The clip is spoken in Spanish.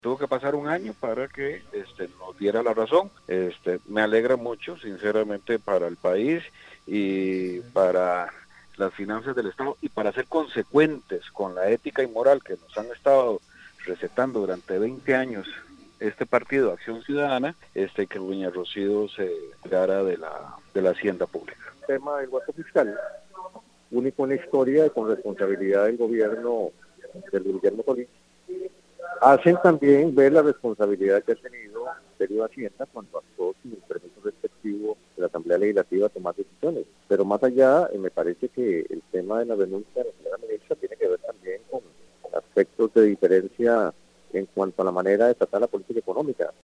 Tuvo que pasar un año para que nos diera la razón. Me alegra mucho, sinceramente, para el país y para las finanzas del Estado y para ser consecuentes con la ética y moral que nos han estado recetando durante 20 años este partido Acción Ciudadana, que doña Rocío se encargara de la hacienda pública. El tema del gasto fiscal, único en la historia con responsabilidad del gobierno del Guillermo Solís, hacen también ver la responsabilidad que ha tenido el Ministerio de Hacienda cuando actuó sin el permiso respectivo de la Asamblea Legislativa a tomar decisiones. Pero más allá, me parece que el tema de la renuncia de la señora ministra tiene que ver también con aspectos de diferencia en cuanto a la manera de tratar la política económica.